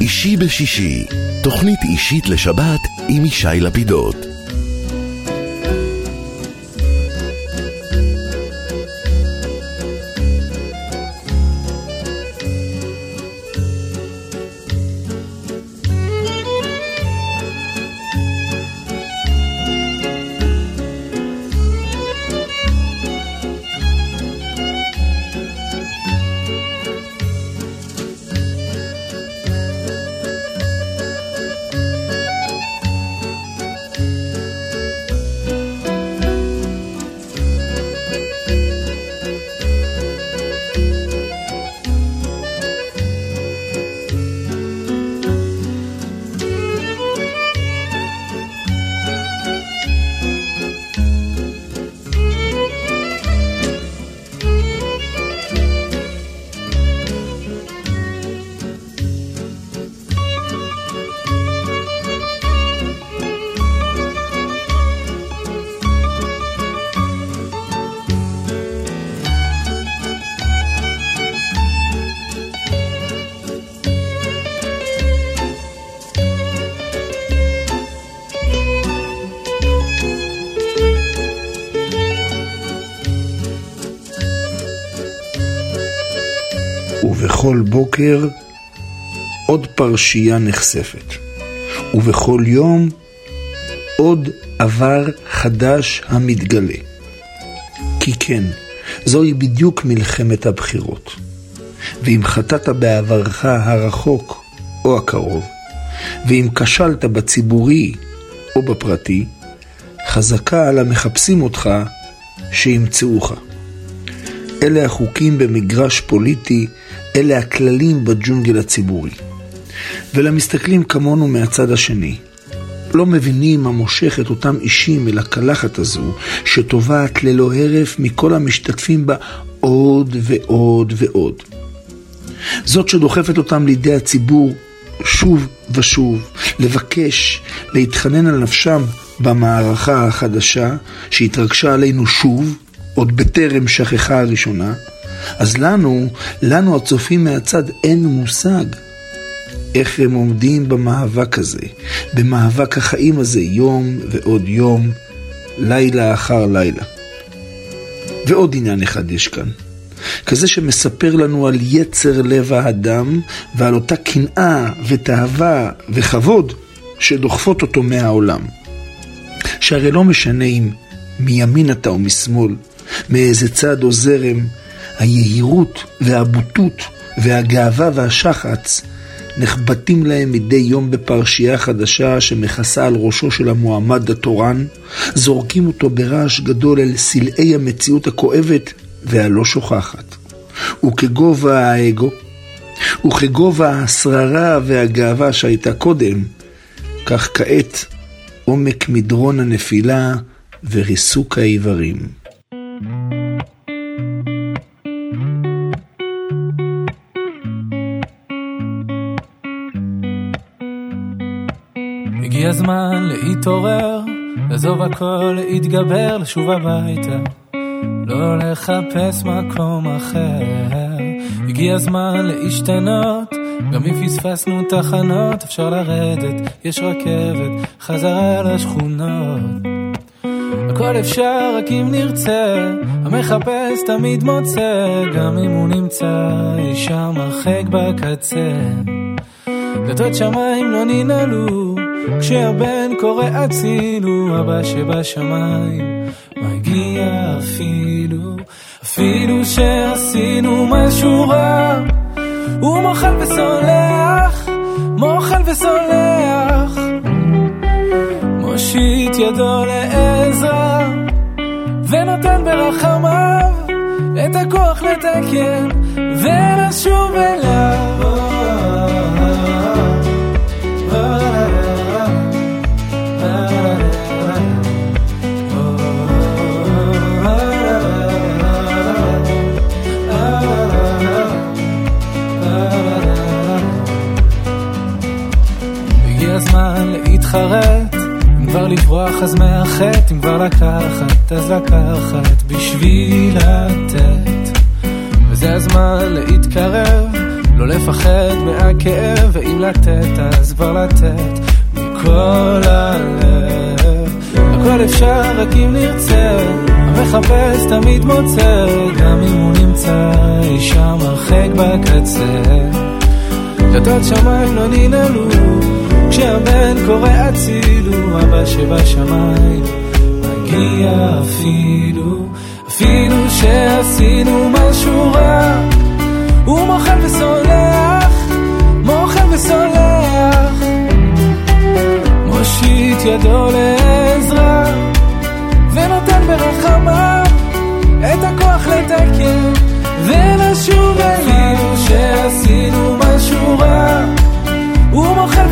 אישי בשישי, תוכנית אישית לשבת עם ישי לפידות. ובכל בוקר עוד פרשייה נחשפת, ובכל יום עוד עבר חדש המתגלה. כי כן, זוהי בדיוק מלחמת הבחירות. ואם חטאת בעברך הרחוק או הקרוב, ואם כשלת בציבורי או בפרטי, חזקה על המחפשים אותך שימצאוך. אלה החוקים במגרש פוליטי, אלה הכללים בג'ונגל הציבורי. ולמסתכלים כמונו מהצד השני, לא מבינים מה מושך את אותם אישים אל הקלחת הזו, שטובעת ללא הרף מכל המשתתפים בה עוד ועוד ועוד. זאת שדוחפת אותם לידי הציבור שוב ושוב, לבקש, להתחנן על נפשם במערכה החדשה שהתרגשה עלינו שוב, עוד בטרם שכחה הראשונה. אז לנו הצופים מהצד אין מושג איך הם עומדים במאבק הזה, במאבק החיים הזה, יום ועוד יום, לילה אחר לילה. ועוד עניין אחד יש כאן, כזה שמספר לנו על יצר לב האדם ועל אותה קנאה ותאווה וכבוד שדוחפות אותו מהעולם. שהרי לא משנה אם מימין אתה או משמאל, מאיזה צד או זרם, היהירות והבוטות והגאווה והשחץ נחבטים להם מדי יום בפרשייה חדשה שמכסה על ראשו של המועמד התורן, זורקים אותו ברעש גדול אל סלעי המציאות הכואבת והלא שוכחת. וכגובה האגו, וכגובה השררה והגאווה שהייתה קודם, כך כעת עומק מדרון הנפילה וריסוק העיוורים. הגיע הזמן להתעורר, לעזוב הכל, להתגבר, לשוב הביתה, לא לחפש מקום אחר. הגיע הזמן להשתנות, גם אם פספסנו תחנות, אפשר לרדת, יש רכבת, חזרה לשכונות. הכל אפשר רק אם נרצה, המחפש תמיד מוצא, גם אם הוא נמצא שם הרחק בקצה. דלתות שמיים לא ננעלו, כשהבן קורא הצילו, אבא שבשמיים מגיע אפילו שעשינו משהו רע. הוא מוחל וסולח, מושיט ידו לעזרה, ונותן ברחמיו את הכוח לתקן ולשוב אליו. הזמן להתחרט, אם כבר לברוח אז מאחת, אם כבר לקחת אז לקחת בשביל לתת. וזה הזמן להתקרב, לא לפחד מהכאב, ואם לתת אז כבר לתת מכל הלב. הכל אפשר רק אם נרצה, המחפש תמיד מוצא, גם אם הוא נמצא אישה מרחק בקצה. דלתות שמיים לא ננעלו, כשהבן קורא הצילו, אבא שבשמיים מגיע אפילו שעשינו משהו רע. הוא מוחל וסולח, מושיט ידו לעזרה, ונותן ברחמה את הכוח לתקן ולשוב אליו. אפילו שעשינו משהו רע, הוא מוחל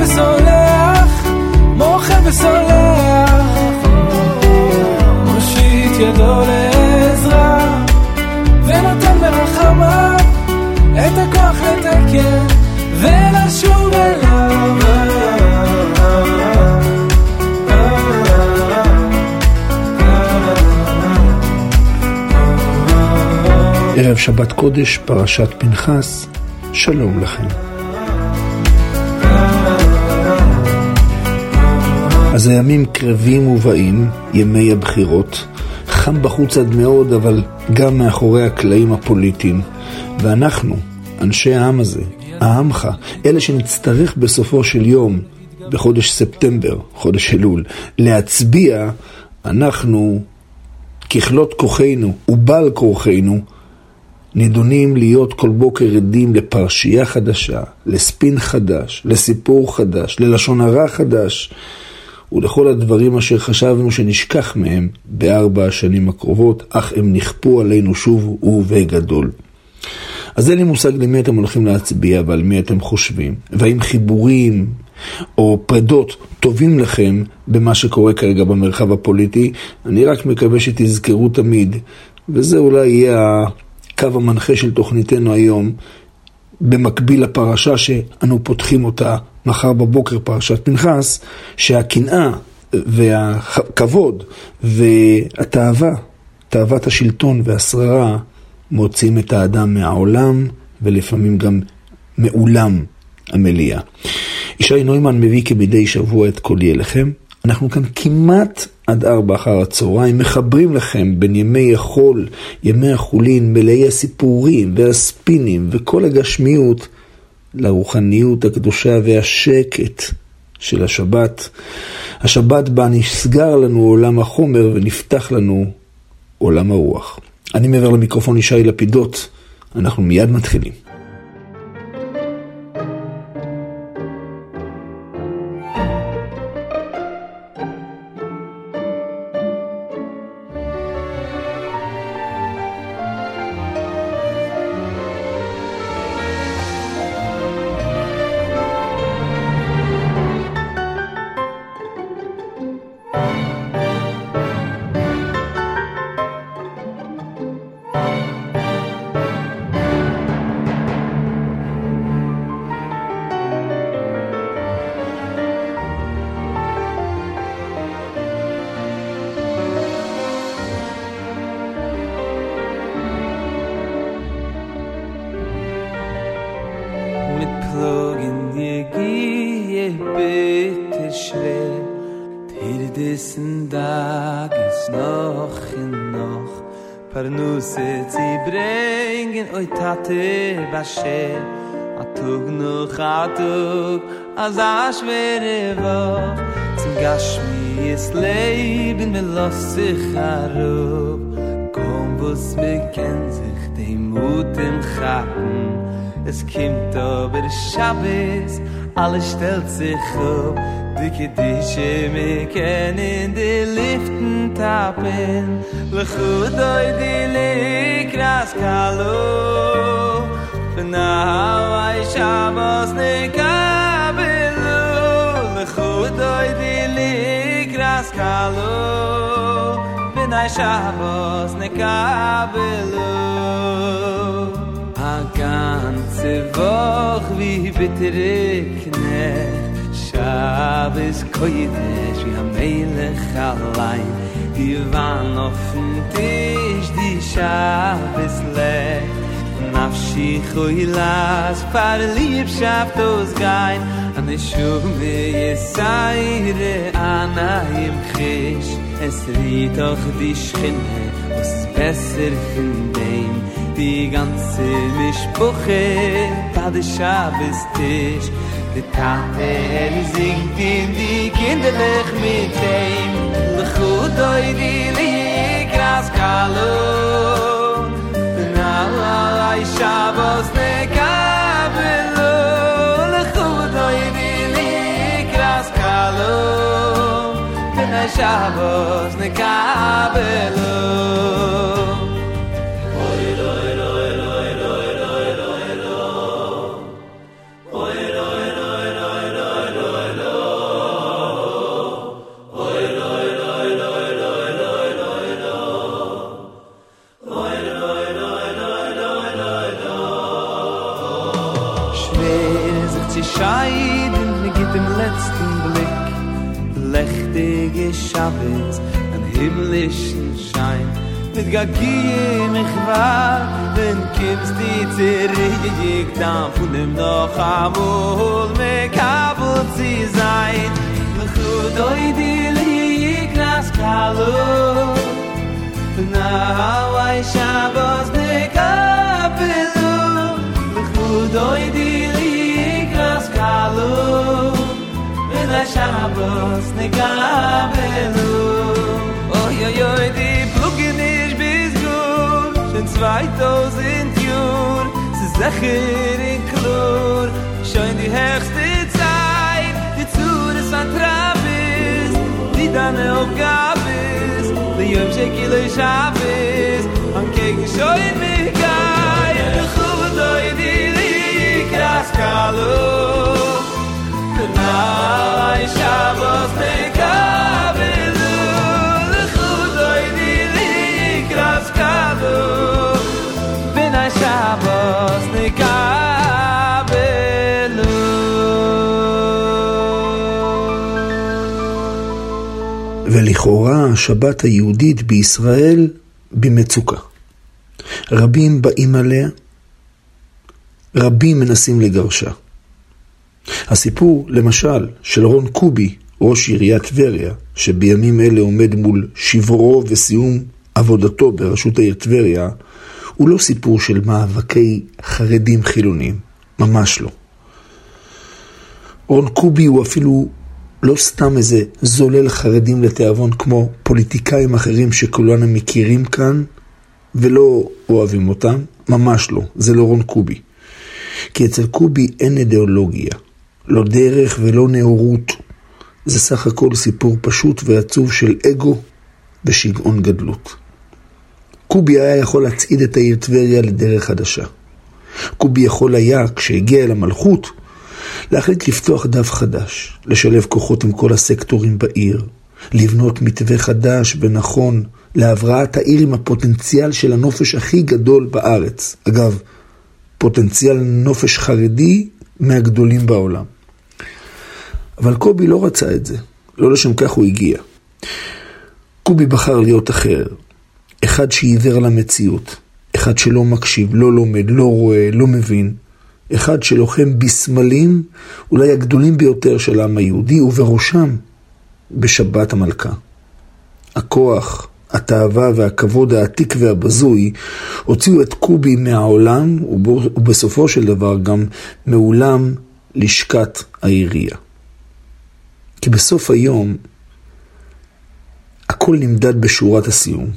וסולח, מושיט ידו לעזרה, ונותן ברחמה את הכוח לתקן ולשוב אליו. ערב שבת קודש, פרשת פנחס, שלום לכם. אז הימים קרבים ובאים, ימי הבחירות, חם בחוץ עד מאוד, אבל גם מאחורי הקלעים הפוליטיים. ואנחנו, אנשי העם הזה, העמך, אלה שנצטרך בסופו של יום, בחודש ספטמבר, חודש אלול, להצביע, אנחנו, ככלות כוחנו ובל כורחנו, נידונים להיות כל בוקר עדים לפרשייה חדשה, לספין חדש, לסיפור חדש, ללשון הרע חדש, ולכל הדברים אשר חשבנו שנשכח מהם ב4 השנים הקרובות, אך הם נכפו עלינו שוב ובגדול. אז אין לי מושג למי אתם הולכים להצביע ועל מי אתם חושבים, והאם חיבורים או פרדות טובים לכם במה שקורה כרגע במרחב הפוליטי. אני רק מקווה שתזכרו תמיד, וזה אולי יהיה הקו המנחה של תוכניתנו היום, במקביל לפרשה שאנו פותחים אותה מחר בבוקר, פרשת פנחס, שהקנאה והכבוד והתאווה, תאוות השלטון והשררה, מוצאים את האדם מהעולם ולפעמים גם מאולם המליאה. ישי נוימן מביא כמדי שבוע את קולי אליכם. אנחנו כאן כמעט עד 4 אחר הצהריים, מחברים לכם בין ימי החול, ימי החולין, מלאי הסיפורים והספינים וכל הגשמיות, לרוחניות הקדושה והשקט של השבת. השבת בה נסגר לנו עולם החומר ונפתח לנו עולם הרוח. אני מעבר למיקרופון ישי לפידות, אנחנו מיד מתחילים. Als a schwere Woche zum Gashmi's Leben mir lässt sich herab. Komm, was mir kennt sich dem Mut im Chatten. Es kommt aber Shabbos, alles stellt sich auf. Die Kedische mir kennen die Liften tappen. Lechudoi die Likras Kalo. Now I Shabbos nekabelu Lechudoi di likras kalo Benai Shabbos nekabelu A ganze Woch wie bittere Knecht Shabbos koidesh wie HaMelech allein Die waren auf dem Tisch, die Shabbos legt Nafshi Chichuilas par Liebschaft ausgein an der Schume Jesaire Anaim Chish es riet auch die Schinne was ist besser von dem die ganze Mischbuche bei der Schabestisch die Tate singt in die Kinderlich mit dem Lechudoi die Ligras Kalo Ay Shabbos nekabelu Lechudoi di likras kalo Ay Shabbos nekabelu Oy loy loy loy loy loy loy loy Oy loy loy loy loy loy loy Oy loy loy loy loy loy loy Oy loy Scheiden mit dem letzten Blick Lächtige Schabbes an himmlischen Schein mit Gagiem ich war wenn kimmst die zurück dann von dem noch amol mekabel sie sein Lechudoi di likras kalo now I Shabbos nekabelu Lechudoi di Kalo in a Shabbos negabelu Oy oy oy di Plugen ish bis gut schon 2000 Jür es ist sicher in Klur schon die höchste Zeit die Zures an Travis die deine Aufgabe ist die Yom Shekile Shabbos am Kegen schon mich gai Lechudoi di Likras Kalo Ay Shabbos nekabelu Lechudoi di likras kalo Ben ay Shabbos nekabelu ולכאורה השבת היהודית בישראל במצוקה. רבים באים עליה, רבים מנסים לגרשה. הסיפור, למשל, של רון קובי, ראש עיריית טבריה, שבימים אלה עומד מול שברו וסיום עבודתו בראשות העיר טבריה, הוא לא סיפור של מאבקי חרדים חילונים, ממש לא. רון קובי הוא אפילו לא סתם איזה זולל חרדים לתיאבון כמו פוליטיקאים אחרים שכולנו מכירים כאן ולא אוהבים אותם, ממש לא, זה לא רון קובי. כי אצל קובי אין אידיאולוגיה, לא דרך ולא נאורות. זה סך הכל סיפור פשוט ועצוב של אגו ושגעון גדלות. קובי היה יכול להצעיד את העיר טבריה לדרך חדשה. קובי יכול היה, כשהגיע אל המלכות, להחליט לפתוח דף חדש, לשלב כוחות עם כל הסקטורים בעיר, לבנות מתווה חדש ונכון להבראת העיר עם הפוטנציאל של הנופש הכי גדול בארץ. אגב, פוטנציאל נופש חרדי מהגדולים בעולם. אבל קובי לא רצה את זה, לא לשם כך הוא הגיע. קובי בחר להיות אחר, אחד שעיוור למציאות, אחד שלא מקשיב, לא לומד, לא רואה, לא מבין, אחד שלוחם בסמלים, אולי הגדולים ביותר של העם היהודי, ובראשם בשבת המלכה. הכוח, התאווה והכבוד העתיק והבזוי הוציאו את קובי מהעולם, ובסופו של דבר גם מעולם לשכת העירייה. כי בסוף היום הכל נמדד בשורת הסיום.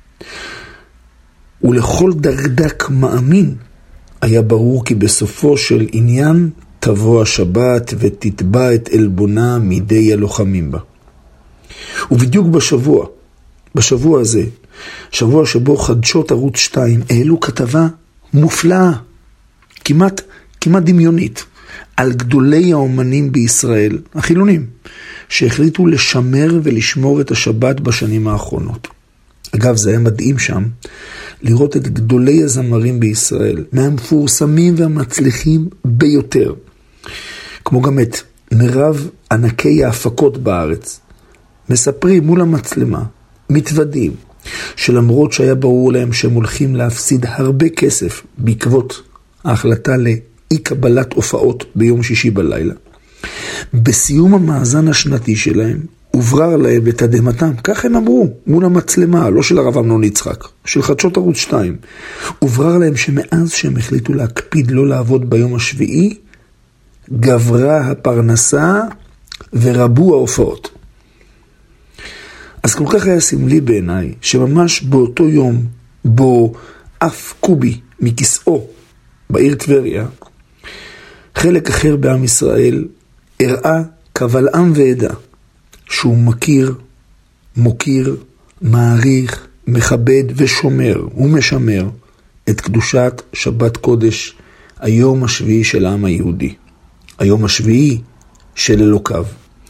ולכל דרדק מאמין היה ברור כי בסופו של עניין תבוא השבת ותתבע את אלבונה מידי הלוחמים בה. ובדיוק בשבוע הזה, שבוע שבו חדשות ערוץ 2 העלו כתבה מופלאה, כמעט דמיונית, על גדולי האומנים בישראל, החילונים, שהחליטו לשמר ולשמור את השבת בשנים האחרונות. אגב, זה היה מדהים שם, לראות את גדולי הזמרים בישראל, מהמפורסמים והמצליחים ביותר, כמו גם את מרב ענקי ההפקות בארץ, מספרים מול המצלמה, מתוודים, שלמרות שהיה ברור להם שהם הולכים להפסיד הרבה כסף בעקבות ההחלטה לאי קבלת הופעות ביום שישי בלילה. בסיום המאזן השנתי שלהם, הוברר להם לתדהמתם, כך הם אמרו, מול המצלמה, לא של הרב אמנון יצחק, של חדשות ערוץ 2. הוברר להם שמאז שהם החליטו להקפיד לא לעבוד ביום השביעי, גברה הפרנסה ורבו ההופעות. אז כל כך היה סמלי בעיניי, שממש באותו יום, בו אף קובי מכיסאו בעיר טבריה, חלק אחר בעם ישראל הראה קבל עם ועדה, שהוא מכיר, מוקיר, מעריך, מכבד ושומר ומשמר את קדושת שבת קודש, היום השביעי של העם היהודי, היום השביעי של אלוקיו.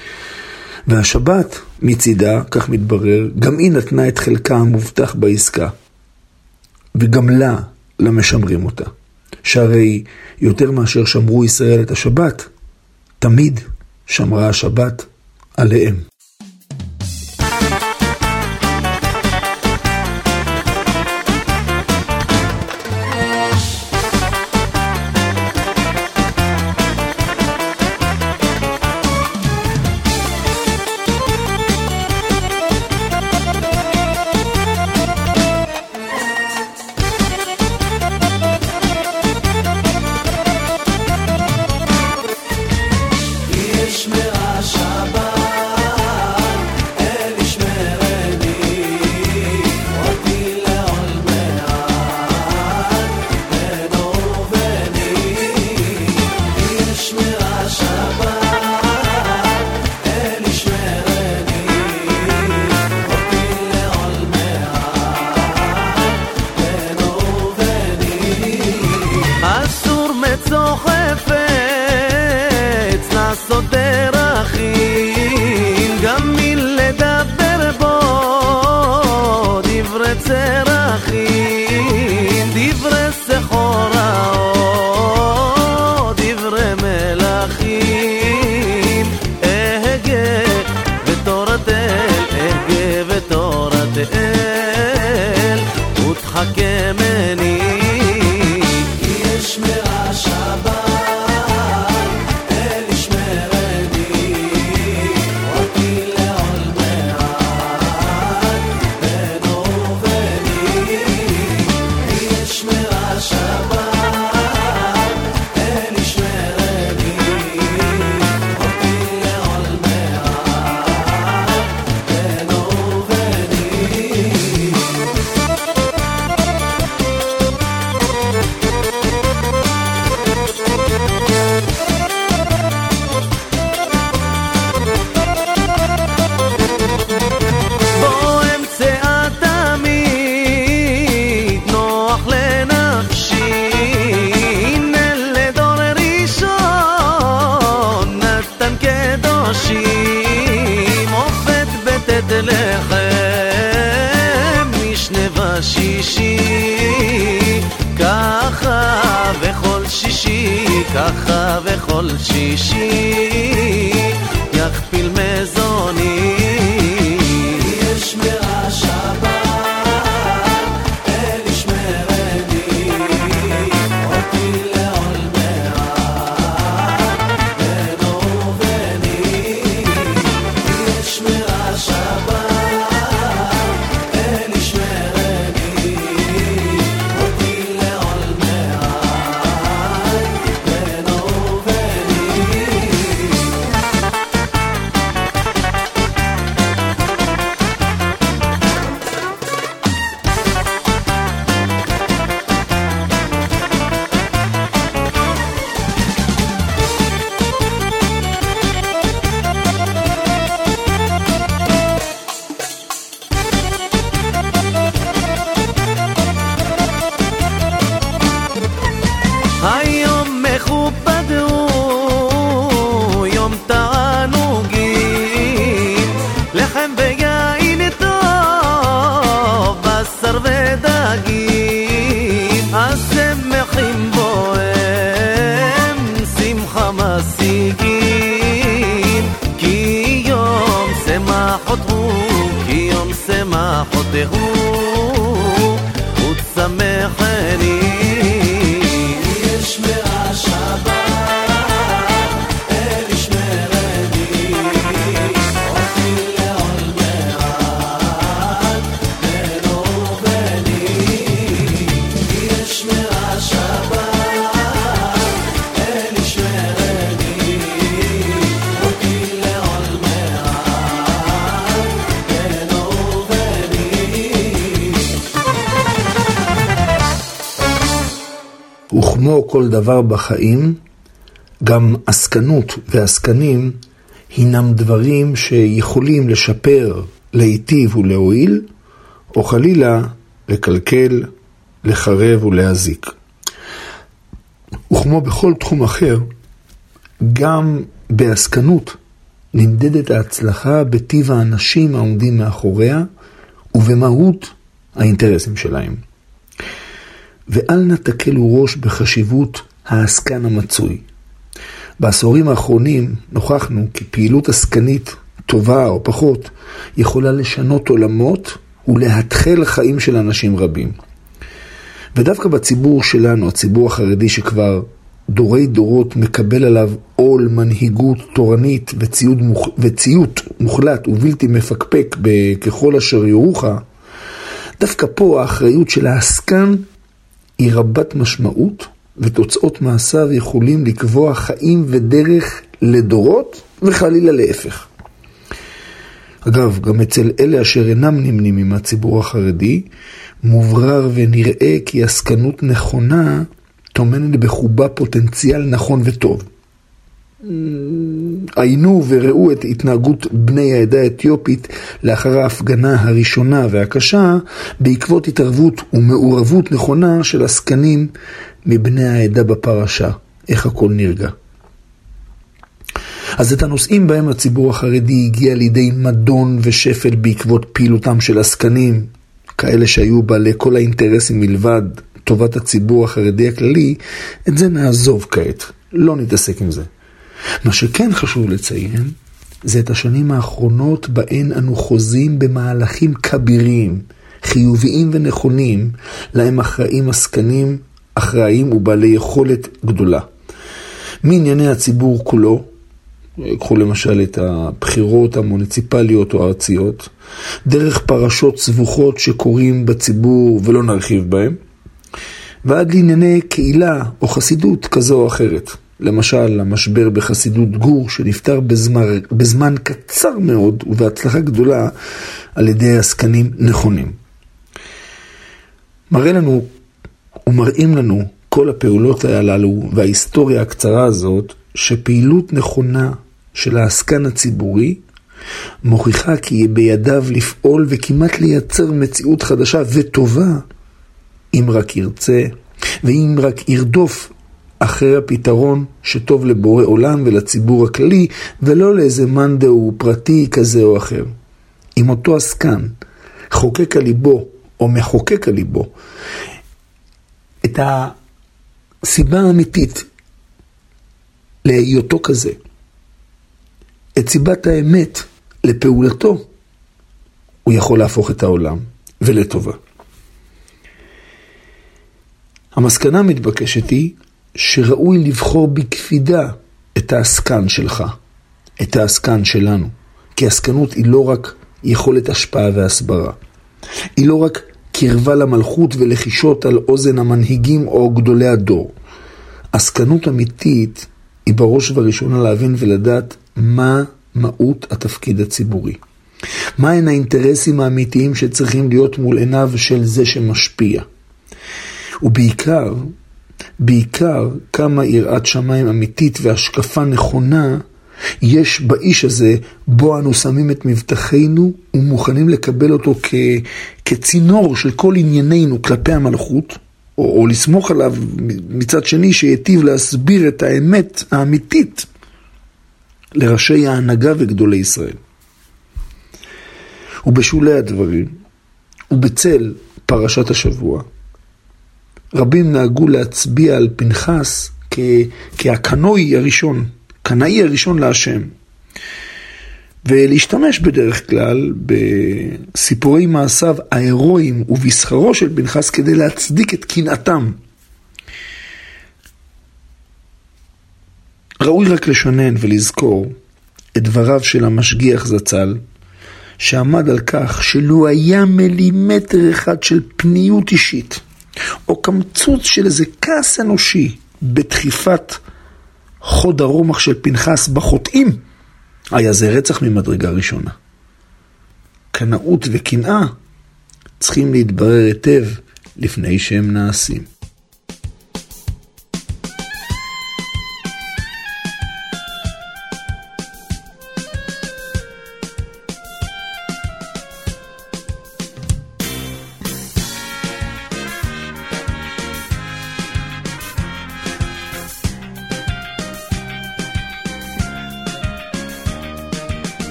והשבת מצידה, כך מתברר, גם היא נתנה את חלקה המובטח בעסקה, וגם לה למשמרים אותה. שהרי יותר מאשר שמרו ישראל את השבת, תמיד שמרה השבת עליהם. ככה וכל שישי יכפיל מזוני. יש מהשבת אל ישמרני אותי לעול מעט בנו ובני. יש מהשבת אל ישמרני אותי לעול מעט בנו ובני. היום מכובד הוא יום תענוגים, לחם ויין טוב, בשר ודגים, אז שמחים בו הם שמחה משיגים, כי יום שמחות הוא, כי יום שמחות הוא, ותשמחני. וכמו כל דבר בחיים, גם עסקנות ועסקנים הינם דברים שיכולים לשפר, להיטיב ולהועיל, או חלילה לקלקל, לחרב ולהזיק. וכמו בכל תחום אחר, גם בעסקנות נמדדת ההצלחה בטיב האנשים העומדים מאחוריה ובמהות האינטרסים שלהם. ואל נתקלו ראש בחשיבות העסקן המצוי. בעשורים האחרונים נוכחנו כי פעילות עסקנית טובה או פחות יכולה לשנות עולמות ולהתחל חיים של אנשים רבים. ודווקא בציבור שלנו, הציבור החרדי שכבר דורי דורות מקבל עליו עול מנהיגות תורנית וציות מוחלט ובלתי מפקפק ככל אשר יורוך, דווקא פה האחריות של העסקן היא רבת משמעות, ותוצאות מעשיו יכולים לקבוע חיים ודרך לדורות וחלילה להפך. אגב, גם אצל אלה אשר אינם נמנים מהציבור החרדי, מוברר ונראה כי עסקנות נכונה טומנת בחובה פוטנציאל נכון וטוב. עיינו וראו את התנהגות בני העדה האתיופית לאחר ההפגנה הראשונה והקשה, בעקבות התערבות ומעורבות נכונה של עסקנים מבני העדה בפרשה. איך הכל נרגע. אז את הנושאים בהם הציבור החרדי הגיע לידי מדון ושפל בעקבות פעילותם של עסקנים, כאלה שהיו בעלי כל האינטרסים מלבד טובת הציבור החרדי הכללי, את זה נעזוב כעת, לא נתעסק עם זה. מה שכן חשוב לציין, זה את השנים האחרונות בהן אנו חוזים במהלכים כבירים, חיוביים ונכונים, להם אחראים עסקנים, אחראים ובעלי יכולת גדולה. מענייני הציבור כולו, קחו למשל את הבחירות המוניציפליות או הארציות, דרך פרשות סבוכות שקורים בציבור ולא נרחיב בהם, ועד לענייני קהילה או חסידות כזו או אחרת. למשל, המשבר בחסידות גור שנפטר בזמן קצר מאוד ובהצלחה גדולה על ידי עסקנים נכונים. מראה לנו ומראים לנו כל הפעולות הללו וההיסטוריה הקצרה הזאת, שפעילות נכונה של העסקן הציבורי מוכיחה כי בידיו לפעול וכמעט לייצר מציאות חדשה וטובה, אם רק ירצה ואם רק ירדוף אחרי הפתרון שטוב לבורא עולם ולציבור הכללי, ולא לאיזה מאן דהוא פרטי כזה או אחר. אם אותו עסקן חוקק על ליבו או מחוקק על ליבו את הסיבה האמיתית להיותו כזה, את סיבת האמת לפעולתו, הוא יכול להפוך את העולם ולטובה. המסקנה המתבקשת היא שראוי לבחור בקפידה את העסקן שלך, את העסקן שלנו. כי עסקנות היא לא רק יכולת השפעה והסברה. היא לא רק קרבה למלכות ולחישות על אוזן המנהיגים או גדולי הדור. עסקנות אמיתית היא בראש ובראשונה להבין ולדעת מה מהות התפקיד הציבורי. מהן האינטרסים האמיתיים שצריכים להיות מול עיניו של זה שמשפיע. ובעיקר כמה יראת שמיים אמיתית והשקפה נכונה יש באיש הזה, בו אנו שמים את מבטחנו ומוכנים לקבל אותו כצינור של כל ענייננו כלפי המלכות, או לסמוך עליו מצד שני שיטיב להסביר את האמת האמיתית לראשי ההנהגה וגדולי ישראל. ובשולי הדברים, ובצל פרשת השבוע, רבים נהגו להצביע על פנחס כהקנאי הראשון, קנאי הראשון להשם, ולהשתמש בדרך כלל בסיפורי מעשיו ההירואיים ובשכרו של פנחס כדי להצדיק את קנאתם. ראוי רק לשנן ולזכור את דבריו של המשגיח זצ"ל, שעמד על כך שלו היה מילימטר אחד של פניות אישית, או קמצוץ של איזה כעס אנושי בדחיפת חוד הרומח של פנחס בחוטאים, היה זה רצח ממדרגה ראשונה. קנאות וקנאה צריכים להתברר היטב לפני שהם נעשים.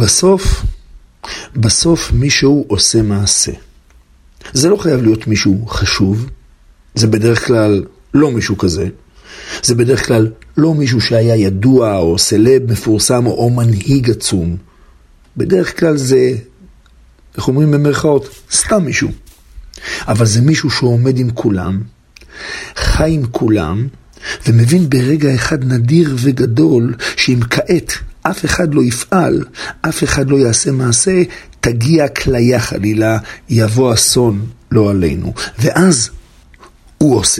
בסוף מישהו עושה מעשה. זה לא חייב להיות מישהו חשוב, זה בדרך כלל לא מישהו כזה, זה בדרך כלל לא מישהו שהיה ידוע או סלב מפורסם או מנהיג עצום. בדרך כלל זה, איך אומרים במרכאות, סתם מישהו. אבל זה מישהו שעומד עם כולם, חי עם כולם, ומבין ברגע אחד נדיר וגדול, שאם כעת אף אחד לא יפעל, אף אחד לא יעשה מעשה, תגיע כליה חלילה, יבוא אסון לא עלינו. ואז הוא עושה.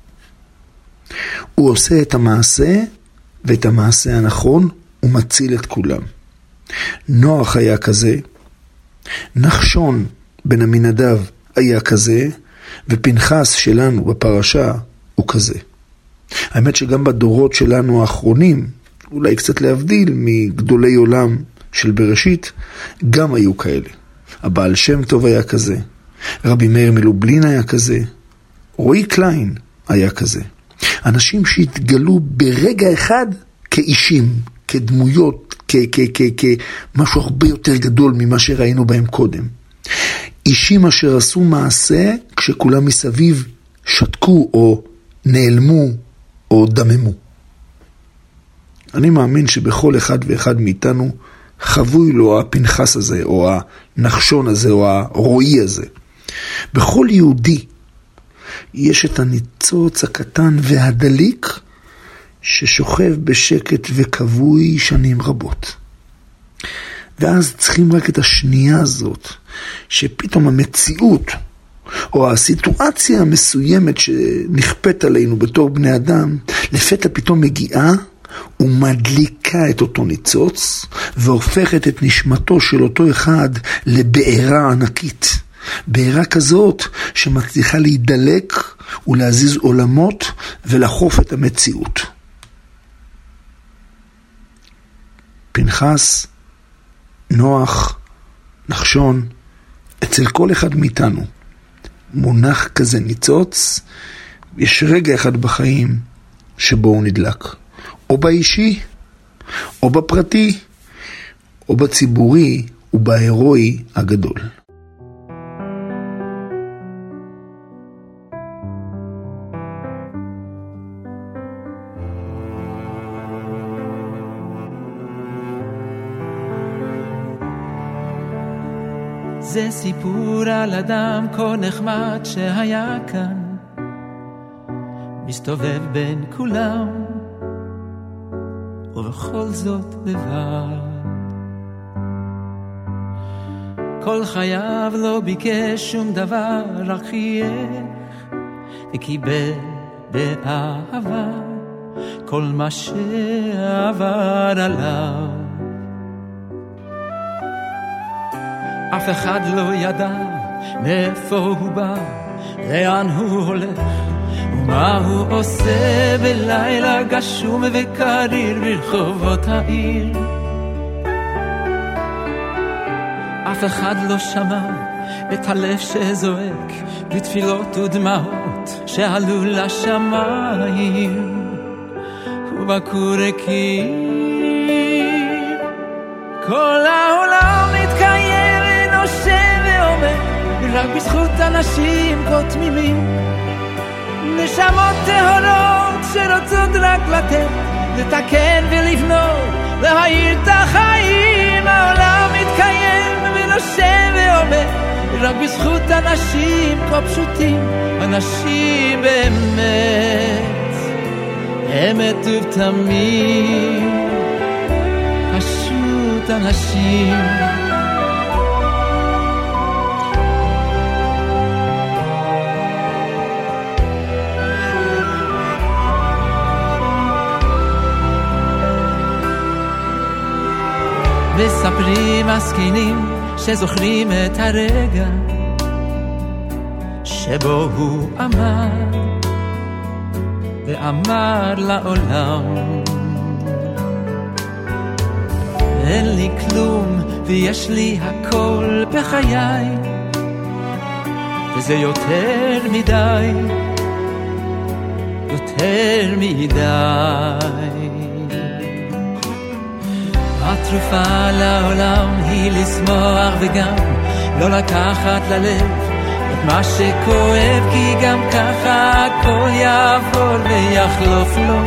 הוא עושה את המעשה, ואת המעשה הנכון, הוא מציל את כולם. נוח היה כזה, נחשון בן עמינדב היה כזה, ופנחס שלנו בפרשה הוא כזה. האמת שגם בדורות שלנו האחרונים, אולי קצת להבדיל מגדולי עולם של בראשית, גם היו כאלה. הבעל שם טוב היה כזה, רבי מאיר מלובלין היה כזה, רועי קליין היה כזה. אנשים שהתגלו ברגע אחד כאישים, כדמויות, כמשהו הרבה יותר גדול ממה שראינו בהם קודם. אישים אשר עשו מעשה כשכולם מסביב שתקו או נעלמו או דממו. אני מאמין שבכל אחד ואחד מאיתנו חבוי לו הפנחס הזה או הנחשון הזה או הרועי הזה. בכל יהודי יש את הניצוץ הקטן והדליק ששוכב בשקט וקבוי שנים רבות. ואז צריכים רק את השנייה הזאת, שפתאום המציאות או הסיטואציה המסוימת שנכפת עלינו בתור בני אדם, לפתע פתאום מגיעה ומדליקה את אותו ניצוץ, והופכת את נשמתו של אותו אחד לבעירה ענקית. בעירה כזאת שמצליחה להידלק ולהזיז עולמות ולחוף את המציאות. פנחס, נוח, נחשון, אצל כל אחד מאיתנו מונח כזה ניצוץ, יש רגע אחד בחיים שבו הוא נדלק. או באישי, או בפרטי, או בציבורי, ובהירואי הגדול. זה סיפור על אדם כה נחמד שהיה כאן, מסתובב בין כולם ובכל זאת לבד. כל חייו לא ביקש שום דבר, רק חייך וקיבל באהבה כל מה שעבר עליו. אף אחד לא ידע מאיפה הוא בא, לאן הוא הולך ומה הוא עושה בלילה גשום וקריר ברחובות העיר. אף אחד לא שמע את הלב שזועק בתפילות ודמעות שעלו לשמיים ובקעו ריקים. כל העולם מתקיים ונושם ועומד רק בזכות אנשים כה תמימים, נשמות טהורות שרוצות רק לתת, לתקן ולבנות, להאיר את החיים. העולם מתקיים ונושם ועומד רק בזכות אנשים כה פשוטים, אנשים באמת, אמת ובתמים, פשוט אנשים. מספרים הזקנים שזוכרים את הרגע שבו הוא עמד ואמר לעולם, אין לי כלום ויש לי הכל בחיי, וזה יותר מדי, יותר מדי. התרופה לעולם היא לשמוח וגם לא לקחת ללב את מה שכואב, כי גם ככה הכל יעבור ויחלוף לו.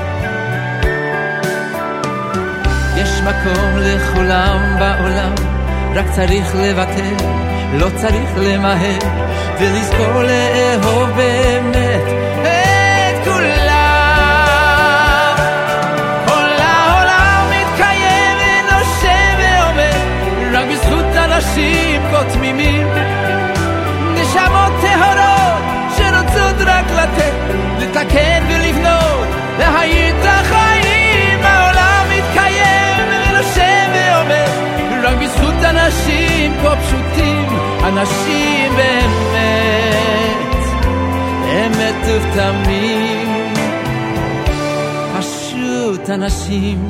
יש מקום לכולם בעולם, רק צריך לוותר, לא צריך למהר, ולזכור לאהוב באמת את כולם. כל העולם מתקיים ונושם ועומד רק בזכות אנשים כה תמימים, נשמות טהורות שרוצות רק לתת, לתקן ולבנות, להאיר את החיים. העולם מתקיים ונושם ועומד רק בזכות אנשים כה פשוטים, אנשים באמת, אמת ותמים, פשוט אנשים.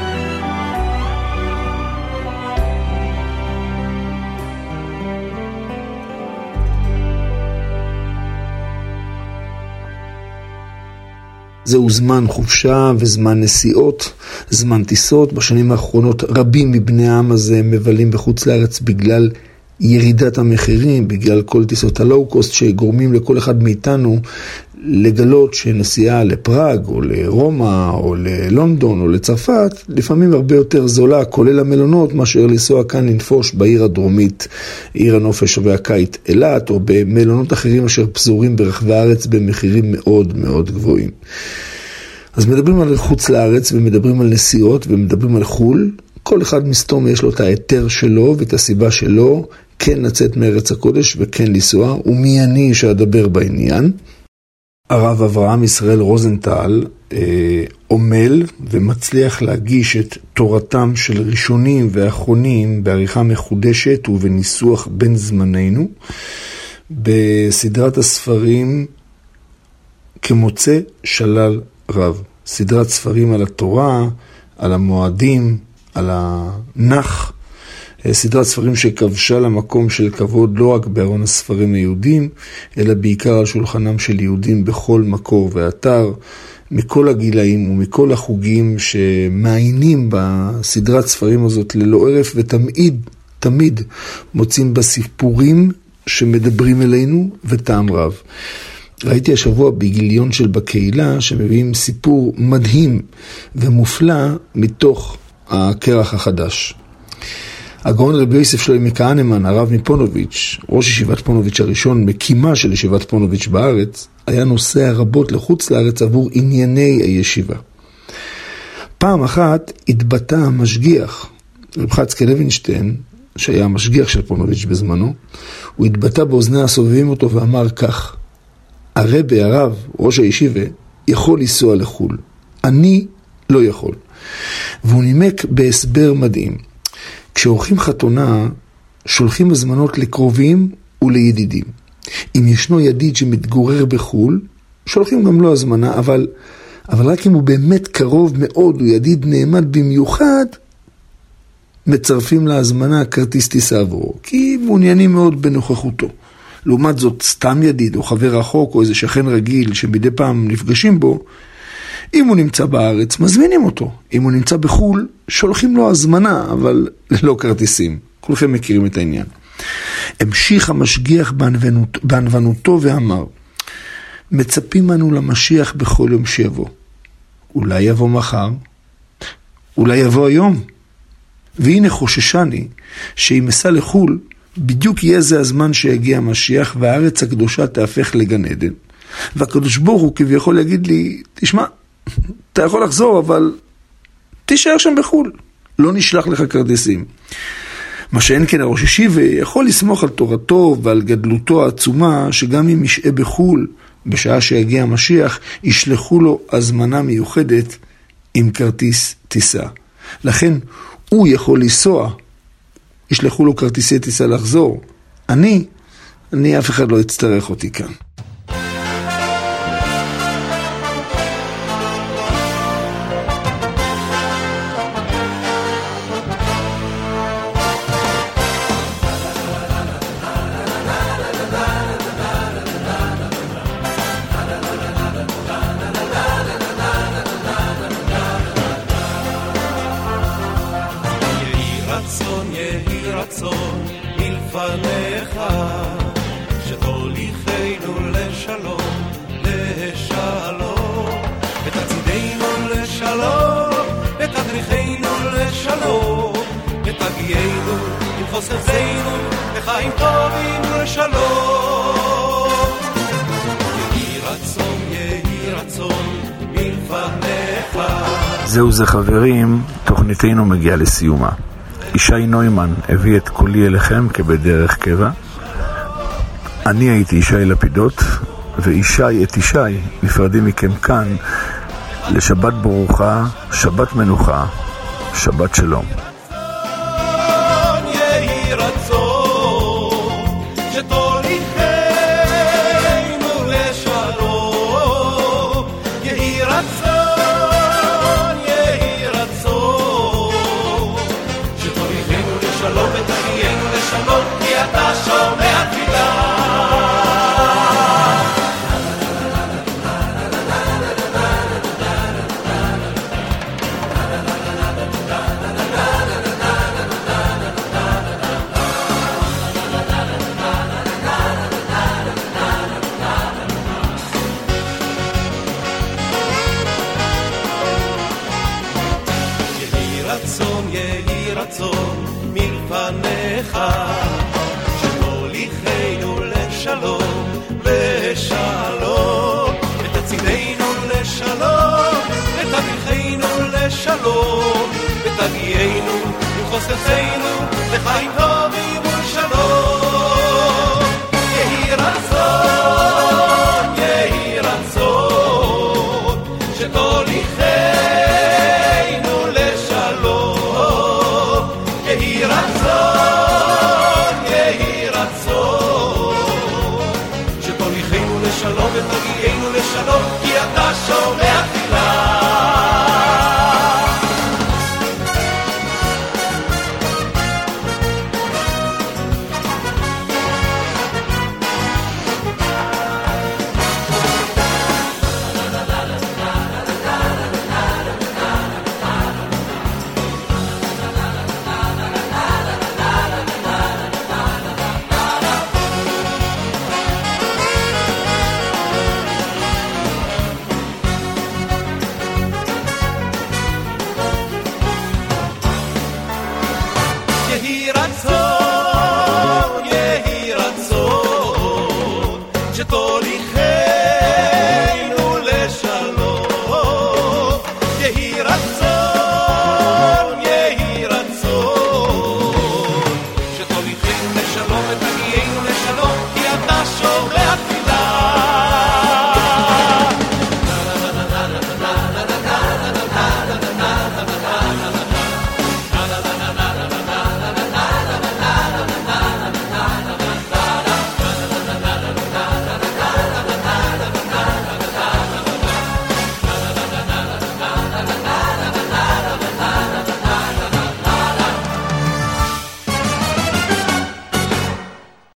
זהו זמן חופשה וזמן נסיעות, זמן טיסות. בשנים האחרונות רבים מבני העם הזה מבלים בחוץ לארץ בגלל ירידת המחירים, בגלל כל טיסות הלואו-קוסט שגורמים לכל אחד מאיתנו לגלות שנסיעה לפראג או לרומא או ללונדון או לצרפת לפעמים הרבה יותר זולה, כולל המלונות, מאשר לנסוע כאן לנפוש בעיר הדרומית, עיר הנופש והקיץ אילת, או במלונות אחרים אשר פזורים ברחבי הארץ במחירים מאוד מאוד גבוהים. אז מדברים על חוץ לארץ ומדברים על נסיעות ומדברים על חול. כל אחד מסתום יש לו את היתר שלו ואת הסיבה שלו כן לצאת מארץ הקודש וכן לנסוע, ומי אני שאדבר בעניין. הרב אברהם ישראל רוזנטל עומל ומצליח להגיש את תורתם של ראשונים ואחרונים בעריכה מחודשת ובניסוח בין זמננו בסדרת הספרים כמוצא שלל רב. סדרת ספרים על התורה, על המועדים, על הנח, סדרת ספרים שכבשה למקום של כבוד לא רק בארון הספרים היהודים, אלא בעיקר על שולחנם של יהודים בכל מקור ואתר, מכל הגילאים ומכל החוגים שמעיינים בסדרת ספרים הזאת ללא ערף, ותמיד מוצאים בסיפורים שמדברים אלינו וטעם רב. ראיתי השבוע בגיליון של בקהילה שמביאים סיפור מדהים ומופלא מתוך הקרח החדש. הגאון רבי יוסף שלמה כהנמן, הרב מפונוביץ', ראש ישיבת פונוביץ' הראשון, מקימה של ישיבת פונוביץ' בארץ, היה נוסע רבות לחוץ לארץ עבור ענייני הישיבה. פעם אחת התבטא המשגיח, רב חצקאל לוינשטיין, שהיה המשגיח של פונוביץ' בזמנו, הוא התבטא באוזני הסובבים אותו ואמר כך: הרבי, הרב, ראש הישיבה, יכול לנסוע לחול. אני לא יכול. והוא נימק בהסבר מדהים. כשעורכים חתונה, שולחים הזמנות לקרובים ולידידים. אם ישנו ידיד שמתגורר בחול, שולחים גם לו הזמנה, אבל רק אם הוא באמת קרוב מאוד, הוא ידיד נאמן במיוחד, מצרפים להזמנה כרטיס טיסה עבורו, כי מעוניינים מאוד בנוכחותו. לעומת זאת, סתם ידיד או חבר רחוק או איזה שכן רגיל שמדי פעם נפגשים בו, אם הוא נמצא בארץ, מזמינים אותו. אם הוא נמצא בחול, שולחים לו הזמנה, אבל ללא כרטיסים. כולכם מכירים את העניין. המשיך המשגיח בענוונותו ואמר, מצפים אנו למשיח בכל יום שיבוא. אולי יבוא מחר, אולי יבוא היום. והנה חוששני שאם אסע לחול, בדיוק יהיה זה הזמן שיגיע המשיח והארץ הקדושה תהפך לגן עדן. והקדוש ברוך הוא כביכול יגיד לי, תשמע, אתה יכול לחזור, אבל תישאר שם בחול. לא נשלח לך כרטיסים. מה שאין כן הראש ישיבה יכול לסמוך על תורתו ועל גדלותו העצומה, שגם אם ישעה בחול, בשעה שיגיע המשיח, ישלחו לו הזמנה מיוחדת עם כרטיס טיסה. לכן הוא יכול לנסוע, ישלחו לו כרטיסי טיסה לחזור. אני אף אחד לא יצטרך אותי כאן. לשלום, ותגיינו עם חוסרנו לחיים טובים ולשלום. יהי רצון מלפניך. זהו זה חברים, תוכניתנו מגיעה לסיומה. ישי נוימן הביא את קולי אליכם כבדרך קבע. אני הייתי ישי לפידות, וישי את ישי נפרדים מכם כאן לשבת ברוכה, שבת מנוחה, שבת שלום. יהי רצון שתוליכנו לשלום, יהי רצון שתוליכנו לשלום ותגיינו לשלום, כי אתה שומע תפילה. יהי רצון מלפניך, שתוליכנו לשלום ושלום, ותצילנו לשלום, ותביכנו לשלום, ותגיינו עם חוסרנו לחיים טובים ולשלום. יהי רצון שתוליכנו